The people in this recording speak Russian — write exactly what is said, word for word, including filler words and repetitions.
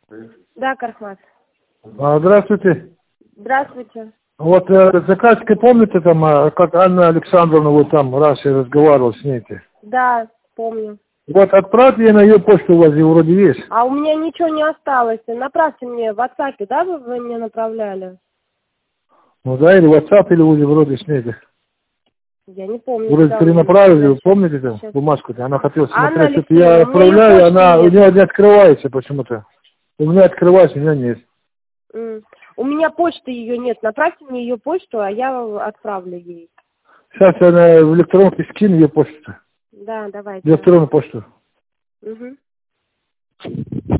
Да, Кархмат. А, Здравствуйте. Здравствуйте. Вот э, заказчика, помните, там, э, как Анна Александровна, вот там раз я разговаривал с ней. Да, помню. Вот отправьте ей на ее почту, у вас ее вроде есть. А у меня ничего не осталось. Направьте мне в WhatsApp, да, вы, вы мне направляли? Ну да, или WhatsApp, или вроде, вроде с ней. Я не помню. Вроде когда вы мне перенаправили, вы сейчас- помните там сейчас. бумажку-то? Она хотела Анна смотреть, это я Алексеевна, у меня её отправляю, почты она у нет. нее не открывается почему-то. У меня открывается, у нее нет. М. У меня почты ее нет. Направьте мне ее почту, а я отправлю ей. Сейчас я на- в электронке скину ее почту. Да, давайте. Электронную почту. Угу.